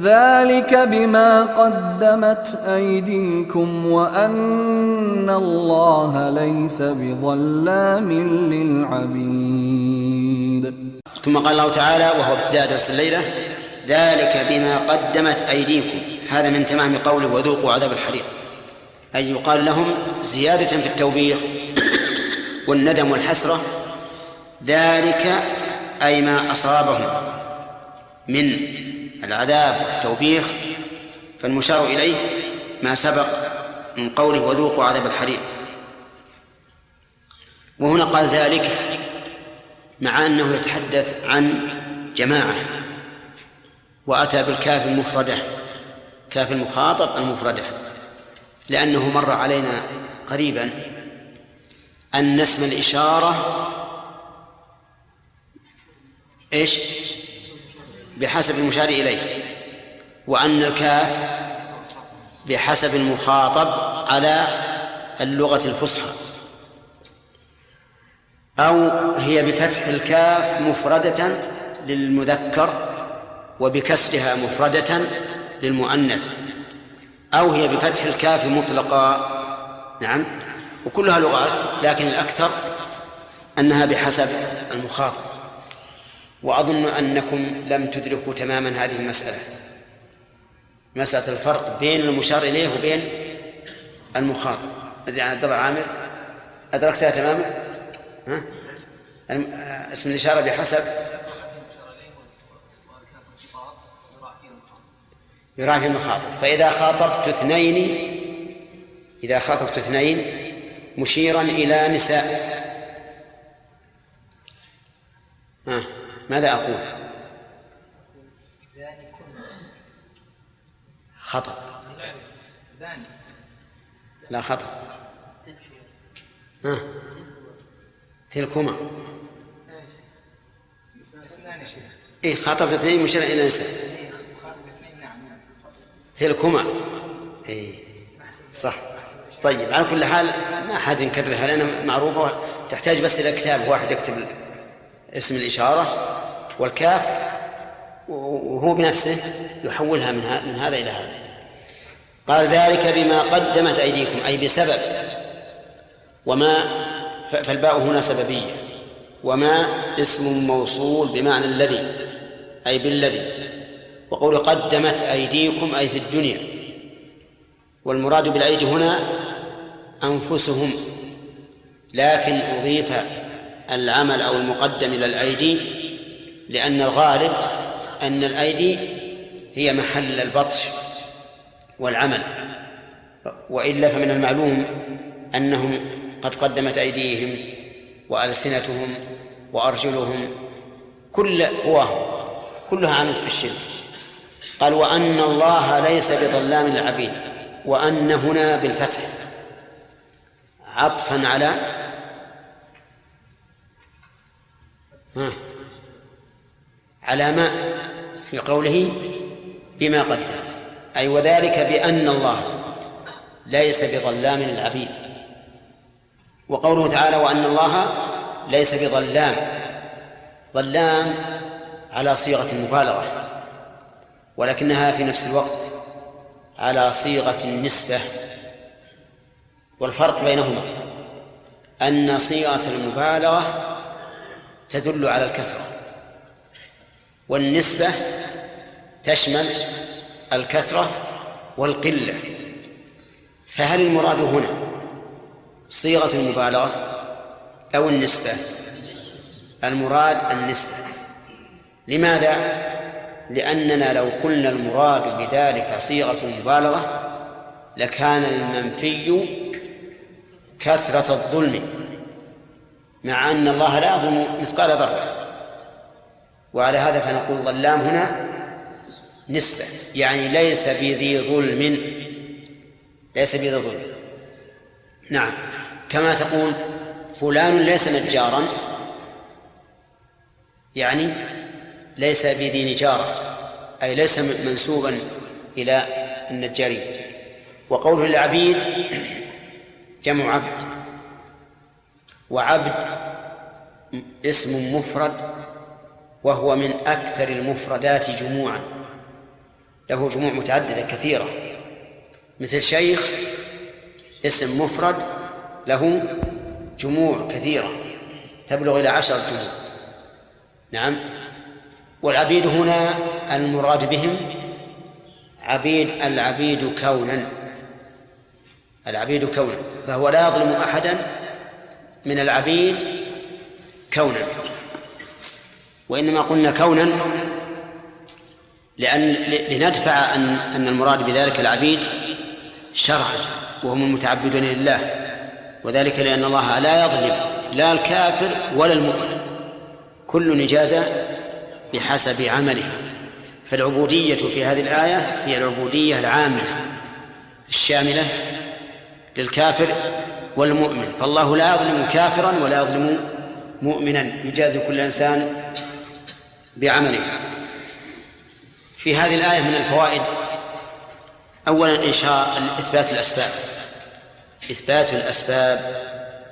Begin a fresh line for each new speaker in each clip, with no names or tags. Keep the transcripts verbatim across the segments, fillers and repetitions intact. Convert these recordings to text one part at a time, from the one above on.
ذلك بما قدمت أيديكم وأن الله ليس بظلام للعبيد.
ثم قال الله تعالى وهو ابتداء درس الليلة: ذلك بما قدمت أيديكم. هذا من تمام قوله وذوقوا عذاب الحريق، أي يقال لهم زيادة في التوبيخ والندم والحسرة. ذلك أي ما أصابهم من العذاب والتوبيخ، فالمشار إليه ما سبق من قوله وذوقوا عذاب الحريق. وهنا قال ذلك مع أنه يتحدث عن جماعة، وأتى بالكاف المفردة، كاف المخاطب المفردة، لأنه مر علينا قريبا أن اسم الإشارة إيش؟ بحسب المشار إليه، وأن الكاف بحسب المخاطب على اللغة الفصحى، أو هي بفتح الكاف مفردة للمذكر وبكسرها مفردة للمؤنث، أو هي بفتح الكاف مطلقا. نعم، وكلها لغات، لكن الأكثر أنها بحسب المخاطب. وأظن أنكم لم تدركوا تماما هذه المسألة، مسألة الفرق بين المشار إليه وبين المخاطب. عبد الله عامر، أدركتها تماما؟ ها؟ اسم الإشارة بحسب يراعي في المخاطب. فإذا خاطبت اثنين إذا خاطبت اثنين مشيرا إلى نساء، ها ماذا أقول؟ خطأ. لا خطأ. ها تلكما. إيه خاطبت اثنين مشيرا إلى نساء تلكما. إيه صح. طيب، على كل حال ما حاجة نكررها لأنها معروفة، تحتاج بس إلى كتاب واحد يكتب اسم الإشارة والكاف وهو بنفسه يحولها من هذا إلى هذا. قال ذلك بما قدمت أيديكم، أي بسبب. وما فالباء هنا سببية، وما اسم موصول بمعنى الذي، أي بالذي. وقول قدمت أيديكم أي في الدنيا، والمراد بالأيدي هنا أنفسهم، لكن أضيف العمل أو المقدم إلى الأيدي لأن الغالب أن الأيدي هي محل البطش والعمل، وإلا فمن المعلوم أنهم قد قدمت أيديهم وألسنتهم وأرجلهم، كل قواهم كلها عملت بالشرك. قال وأن الله ليس بظلام للعبيد، وأن هنا بالفتح عطفا على ها على ما في قوله بما قدمت، أي وذلك بأن الله ليس بظلام للعبيد. وقوله تعالى وأن الله ليس بظلام، ظلام على صيغة المبالغة، ولكنها في نفس الوقت على صيغة النسبة. والفرق بينهما أن صيغة المبالغة تدل على الكثرة، والنسبة تشمل الكثرة والقلة. فهل المراد هنا صيغة المبالغة أو النسبة؟ المراد النسبة. لماذا؟ لأننا لو قلنا المراد بذلك صيغة المبالغة لكان المنفي كثرة الظلم، مع أن الله لا يظلم مثقال ذرة. وعلى هذا فنقول ظلام هنا نسبة، يعني ليس بذي ظلم، ليس بذي ظلم. نعم، كما تقول فلان ليس نجارا، يعني ليس بذي نجارة، أي ليس منسوبا إلى النجارين. وقوله العبيد جمع عبد، وعبد اسم مفرد وهو من أكثر المفردات جموعا، له جموع متعددة كثيرة، مثل شيخ اسم مفرد له جموع كثيرة تبلغ إلى عشرة جموع. نعم. والعبيد هنا المراد بهم عبيد العبيد كونا، العبيد كونا، فهو لا يظلم أحدا من العبيد كونا. وإنما قلنا كونا لأن لندفع أن أن المراد بذلك العبيد شرعا وهم المتعبدون لله، وذلك لأن الله لا يظلم لا الكافر ولا المؤمن، كل إجازة بحسب عمله. فالعبودية في هذه الآية هي العبودية العامة الشاملة للكافر والمؤمن، فالله لا يظلم كافرا ولا يظلم مؤمنا، يجازي كل إنسان بعمله. في هذه الآية من الفوائد أولا إنشاء إثبات الأسباب، إثبات الأسباب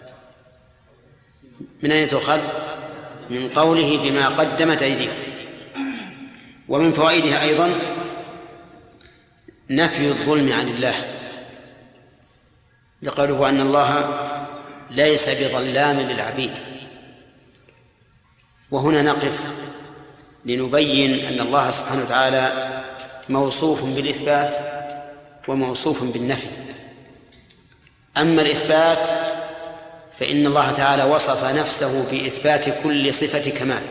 من أين تؤخذ؟ من قوله بما قدمت أيديكم. ومن فوائدها أيضا نفي الظلم عن الله، لقوله أن الله ليس بظلام للعبيد. وهنا نقف لنبين أن الله سبحانه وتعالى موصوف بالإثبات وموصوف بالنفي. أما الإثبات فإن الله تعالى وصف نفسه بإثبات كل صفة كمال،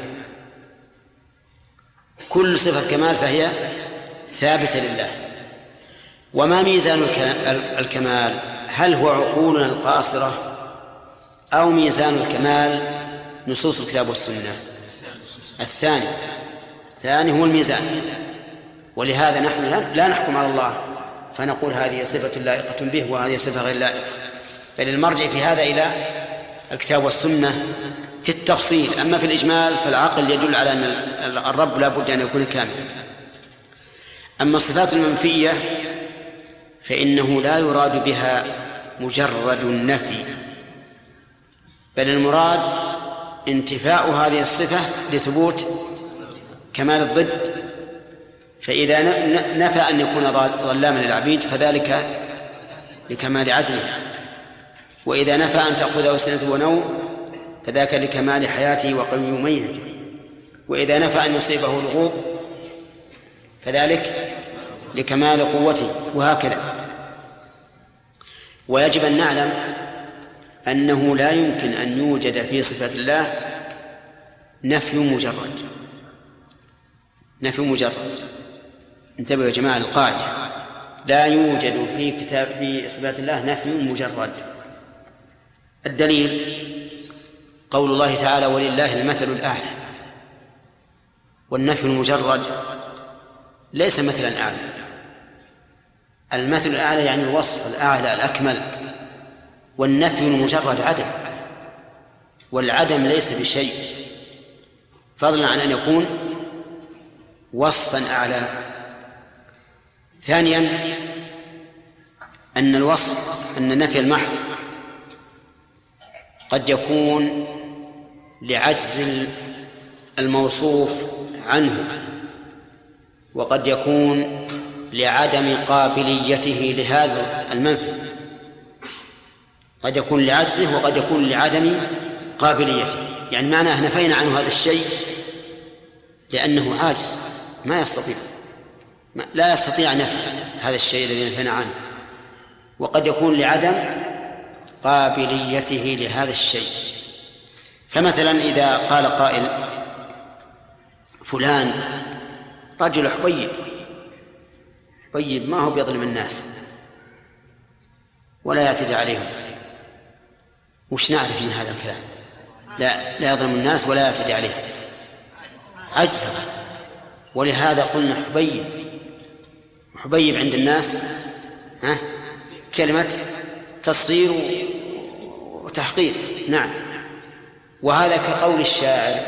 كل صفة كمال فهي ثابتة لله. وما ميزان الكمال؟ هل هو عقولنا القاصرة أو ميزان الكمال نصوص الكتاب والسنة؟ الثاني، الثاني هو الميزان. ولهذا نحن لا نحكم على الله فنقول هذه صفة لائقة به وهذه صفة غير لائقة، بل المرجع في هذا إلى الكتاب والسنة في التفصيل. أما في الإجمال فالعقل يدل على أن الرب لا بد أن يكون كاملا. أما الصفات المنفية فإنه لا يراد بها مجرد النفي، بل المراد انتفاء هذه الصفة لثبوت كمال الضد. فإذا نفى أن يكون ظلاما للعبيد فذلك لكمال عدله، وإذا نفى أن تأخذه سنة ونوم فذاك لكمال حياته وقيوميته، وإذا نفى أن يصيبه الغوب فذلك لكمال قوته، وهكذا. ويجب أن نعلم أنه لا يمكن أن يوجد في صفة الله نفي مجرد، نفي مجرد. انتبهوا يا جماعة القاعدة، لا يوجد في كتاب في صفات الله نفي مجرد. الدليل قول الله تعالى ولله المثل الأعلى، والنفي المجرد ليس مثلا أعلى. المثل الأعلى يعني الوصف الأعلى الأكمل، والنفي المجرد عدم، والعدم ليس بشيء فضلا عن أن يكون وصفا أعلى. ثانيا أن الوصف أن النفي المحض قد يكون لعجز الموصوف عنه، وقد يكون لعدم قابليته لهذا المنفي، قد يكون لعجزه وقد يكون لعدم قابليته. يعني معناه نفينا عنه هذا الشيء لأنه عاجز، ما يستطيع لا يستطيع نفي هذا الشيء الذي نفينا عنه، وقد يكون لعدم قابليته لهذا الشيء. فمثلا إذا قال قائل فلان رجل حبيب، حبيب ما هو بيظلم الناس ولا يعتدي عليهم، وش نعرف من هذا الكلام؟ لا لا يظلم الناس ولا يعتدي عليهم، عجز. ولهذا قلنا حبيب، حبيب عند الناس ها كلمة تصغير وتحقير. نعم. وهذا كقول الشاعر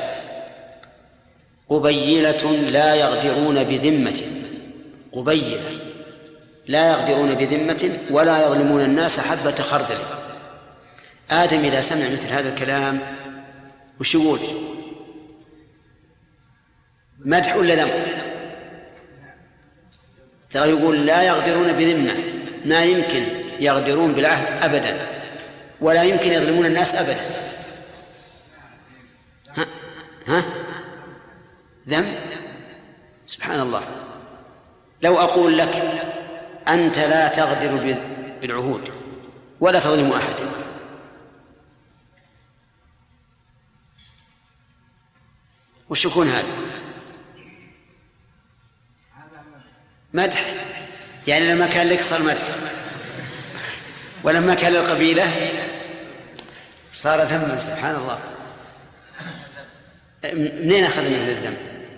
قبيلة لا يغدرون بذمة، قبيلة لا يغدرون بذمة ولا يظلمون الناس حبة خردل. آدم إذا سمع مثل هذا الكلام وش يقول؟ مدح ولا ذم؟ ترى يقول لا يغدرون بذمة، ما يمكن يغدرون بالعهد أبدا، ولا يمكن يظلمون الناس أبدا. ها ها ذم؟ سبحان الله. لو أقول لك أنت لا تغدر بالعهود ولا تظلم أحدا، وش يكون هذا؟ مدح، يعني لما كان لك صار مدح، ولما كان للقبيلة صار ذما. سبحان الله. منين أخذنا من الذم؟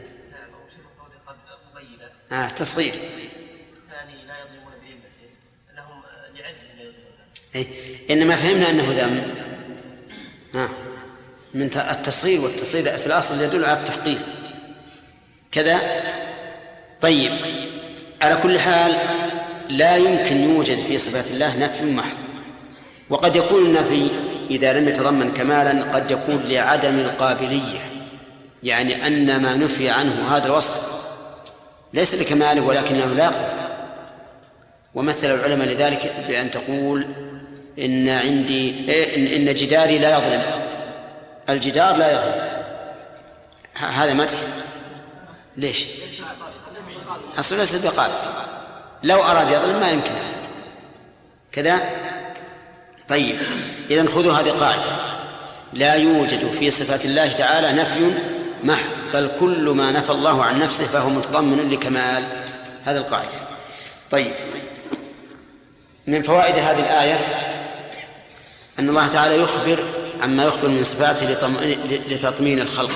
آه تصغير.
ثاني لا يظلمون بذمتهم أنهم لعجز لا يظلمون الناس.
إيه؟ إنما فهمنا أنه ذم آه. من التصغير، والتصغير في الأصل يدل على التحقيق كذا. طيب، على كل حال لا يمكن يوجد في صفات الله نفي محض، وقد يكون النفي إذا لم يتضمن كمالا قد يكون لعدم القابلية، يعني أن ما نفي عنه هذا الوصف ليس لكماله ولكنه لا يقبل. ومثل العلماء لذلك بأن تقول إن عندي إيه إن جداري لا يظلم، الجدار لا يظلم، هذا مدح. ليش؟ أصل ليس بقال، لو أراد يظلم ما يمكن كذا. طيب، إذن خذوا هذه قاعدة: لا يوجد في صفات الله تعالى نفي محض، بل كل ما نفى الله عن نفسه فهو متضمن لكمال. هذه القاعدة. طيب، من فوائد هذه الآية أن الله تعالى يخبر عما يخبر من صفاته لتطمين الخلق،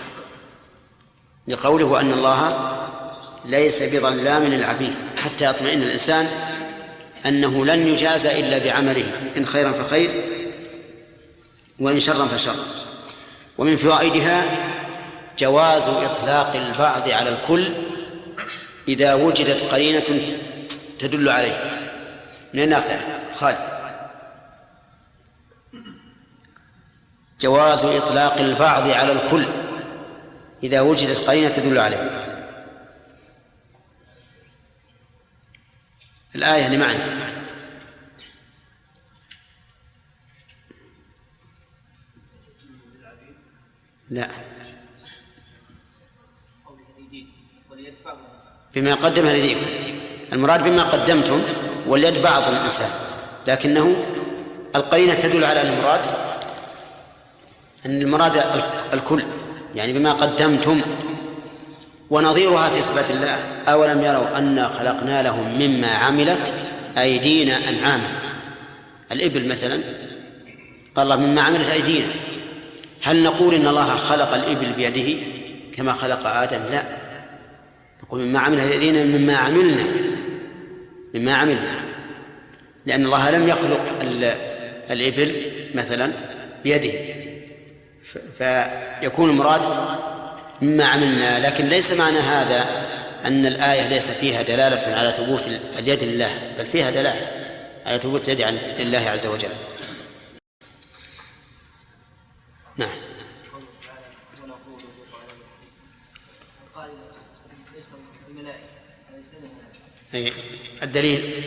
لقوله أن الله ليس بظلام للعبيد، حتى يطمئن الإنسان أنه لن يجازى إلا بعمله، إن خيرا فخير وإن شرا فشر. ومن فوائدها جواز إطلاق البعض على الكل إذا وجدت قرينة تدل عليه. من ناخذ خالد؟ جواز إطلاق البعض على الكل إذا وجدت قرينة تدل عليه. الآية لمعنى لا بما قدم لديكم، المراد بما قدمتم، واليد بعض الإنسان، لكنه القرينة تدل على المراد أن المراد الكل، يعني بما قدمتم. ونظيرها في صفات الله: أولم يروا أنا خلقنا لهم مما عملت أيدينا أنعاما. الإبل مثلا قال الله مما عملت أيدينا، هل نقول إن الله خلق الإبل بيده كما خلق آدم؟ لا، نقول مما عملت أيدينا مما عملنا مما عملنا لأن الله لم يخلق الإبل مثلا بيده، فيكون المراد مما عملنا. لكن ليس معنى هذا أن الآية ليس فيها دلالة على ثبوت اليد لله، بل فيها دلالة على ثبوت اليد لله عز وجل. نعم. أي الدليل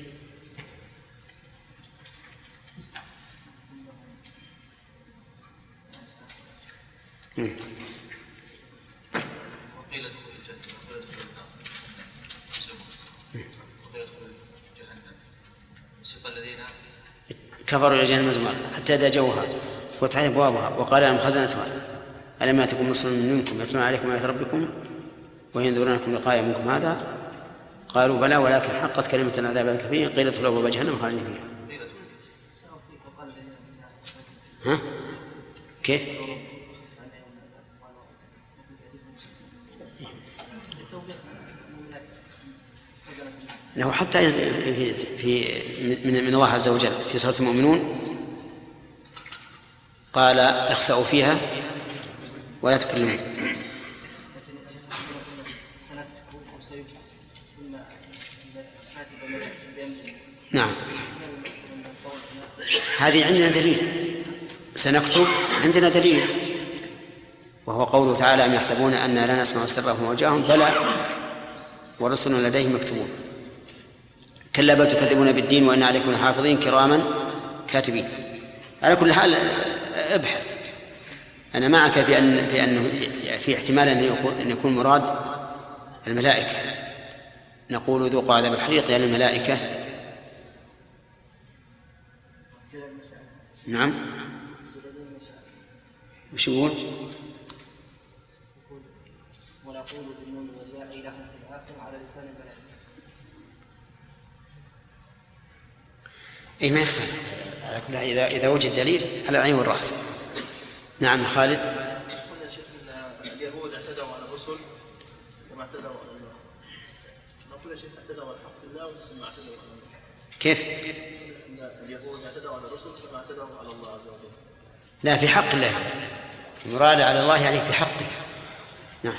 مم.
وقيل ادخل الجنة وقيل ادخل النار وقيل ادخل جهنم وسيق الذين
كفروا إلى جهنم زمرا حتى إذا جاءوها فتحت أبوابها وقال لهم خزنتها ألم يأتكم رسل منكم يتلون عليكم آيات ربكم وينذرونكم لقاء يومكم هذا قالوا بلى ولكن حقت كلمة العذاب على الكافرين قيل ادخلوا أبواب جهنم خالدين فيها. ها؟ كيف؟ له حتى في, في من, من الله عز وجل في سورة المؤمنون قال اخسأوا فيها ولا تكلمون. نعم، هذه عندنا دليل، سنكتب عندنا دليل، وهو قوله تعالى أم يحسبون أننا لا نسمع سرهم وجاههم بلى ورسل لديهم مكتوبون. كلا بل تكذبون بالدين وإن عليكم لحافظين كراما كاتبين. على كل حال ابحث. أنا معك في أن في أنه في احتمال أن يكون مراد الملائكة. نقول ذوقوا عذاب الحريق يعني الملائكة. نعم. وش يقول؟
ونقول بالنون والياء لهم في الآخر على لسان الملائكة.
إيه ما يخالف. على كل حال إذا إذا وجد دليل على العين والرأس. نعم خالد.
قلنا شيخ ان اليهود اعتدوا على الرسل كما اعتدوا على الله. نقول شيخ اعتدوا على حق الله كما اعتدوا على الله.
كيف؟
ان اليهود اعتدوا على الرسل كما اعتدوا على الله عز وجل.
لا في حق الله. المراد على الله يعني في حقه. نعم.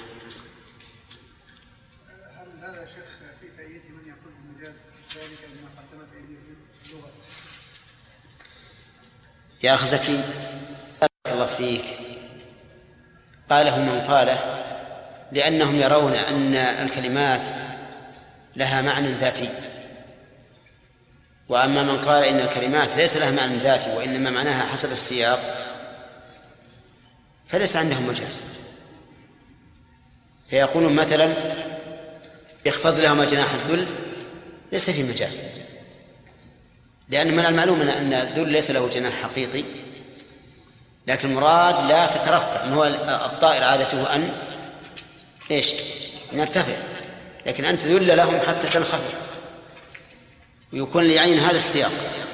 هل هذا شيخ في تأييد من يقول بالمجاز ذلك بما قدمت أيديهم اللغة؟
يا أخي زكي بارك الله فيك. قاله من قاله لأنهم يرون أن الكلمات لها معنى ذاتي، وأما من قال إن الكلمات ليس لها معنى ذاتي وإنما معناها حسب السياق فليس عندهم مجاز. فيقولون مثلا اخفض لهما جناح الذل ليس في مجاز، لأن من المعلوم أن الذل ليس له جناح حقيقي، لكن المراد لا تترفع. هو الطائر عادته أن إيش نرتفع، لكن أنت ذل لهم حتى تنخفض، ويكون ليعين هذا السياق.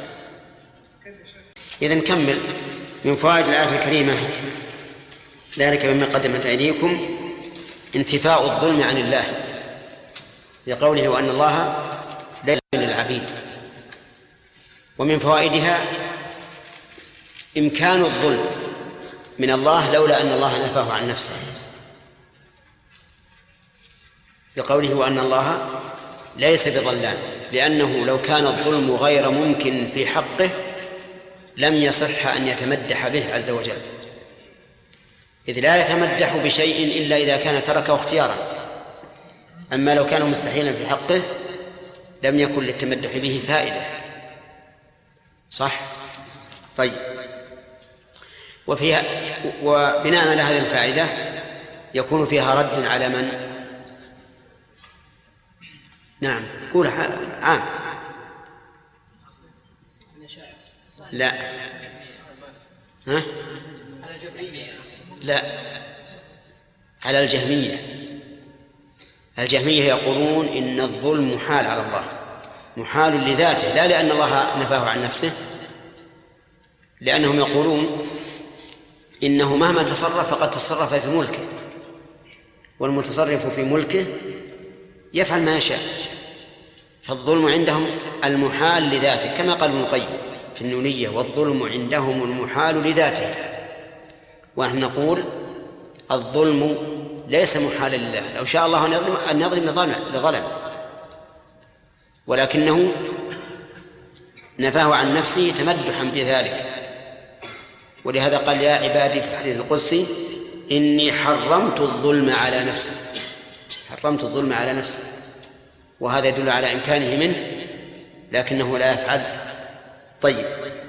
إذا نكمل من فوائد الآية الكريمة. ذلك مما قدمت أيديكم انتفاء الظلم عن الله لقوله وأن الله لا يظلم للعبيد. ومن فوائدها إمكان الظلم من الله لولا أن الله نفاه عن نفسه لقوله وأن الله ليس بظلام، لأنه لو كان الظلم غير ممكن في حقه لم يصح أن يتمدح به عز وجل، إذ لا يتمدح بشيء إلا إذا كان تركه اختيارا. أما لو كان مستحيلا في حقه لم يكن للتمدح به فائدة. صح؟ طيب. وفيها وبناء على هذه الفائدة يكون فيها رد على من؟ نعم قول عام. لا ها؟ لا على الجهمية. الجهمية يقولون إن الظلم محال على الله، محال لذاته لا لأن الله نفاه عن نفسه، لأنهم يقولون إنه مهما تصرف فقد تصرف في ملكه، والمتصرف في ملكه يفعل ما يشاء، فالظلم عندهم المحال لذاته كما قال ابن القيم في النونية والظلم عندهم المحال لذاته. ونحن نقول الظلم ليس محالا لله، لو شاء الله أن يظلم أن يظلم لظلم، ولكنه نفاه عن نفسه تمدحا بذلك. ولهذا قال يا عبادي في الحديث القدسي إني حرمت الظلم على نفسي، حرمت الظلم على نفسي، وهذا يدل على إمكانه منه لكنه لا يفعل. طيب،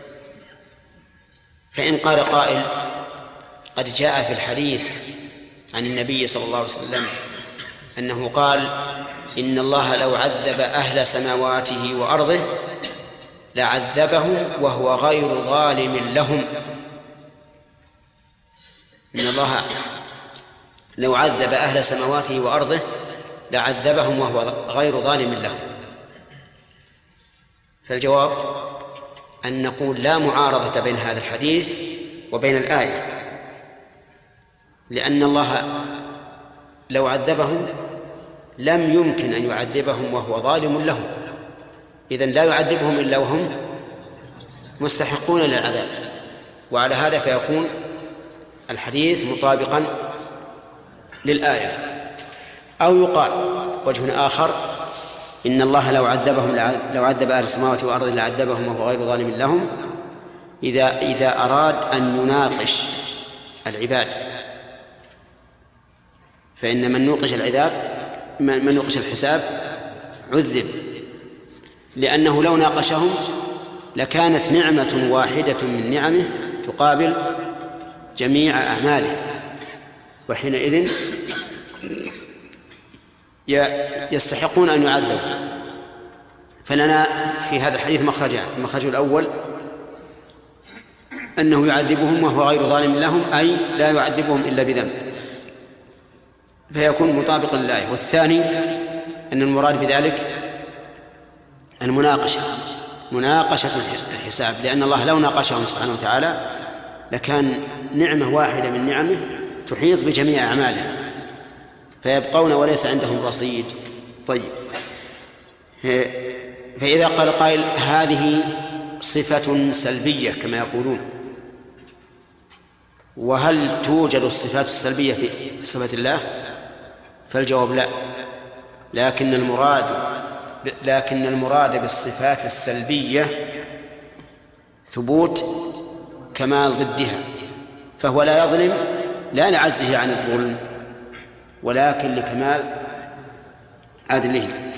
فإن قال قائل قد جاء في الحديث عن النبي صلى الله عليه وسلم أنه قال إن الله لو عذب أهل سماواته وأرضه لعذبهم وهو غير ظالم لهم. إن الله لو عذب أهل سماواته وأرضه لعذبهم وهو غير ظالم لهم. فالجواب أن نقول لا معارضة بين هذا الحديث وبين الآية، لأن الله لو عذبهم لم يمكن أن يعذبهم وهو ظالم لهم، إذن لا يعذبهم إلا وهم مستحقون للعذاب. وعلى هذا فيكون الحديث مطابقا للآية. أو يقال وجه آخر إن الله لو عذبهم لو عذب أهل السماوات والأرض لعذبهم وهو غير ظالم لهم إذا إذا أراد أن يناقش العباد، فإن من نوقش العذاب من يناقش الحساب عذب، لأنه لو ناقشهم لكانت نعمة واحدة من نعمه تقابل جميع أعماله، وحينئذ يستحقون أن يعذبوا. فلنا في هذا الحديث مخرجان: المخرج الأول أنه يعذبهم وهو غير ظالم لهم، أي لا يعذبهم إلا بذنب، فيكون مطابقا للآية. والثاني أن المراد بذلك المناقشة، مناقشة الحساب، لأن الله لو ناقشهم سبحانه وتعالى لكان نعمة واحدة من نعمه تحيط بجميع أعماله فيبقون وليس عندهم رصيد. طيب، فإذا قال قائل هذه صفة سلبية كما يقولون، وهل توجد الصفات السلبية في صفة الله؟ فالجواب لا، لكن المراد لكن المراد بالصفات السلبية ثبوت كمال ضدها، فهو لا يظلم لا لعجزه عن الظلم ولكن لكمال عدله.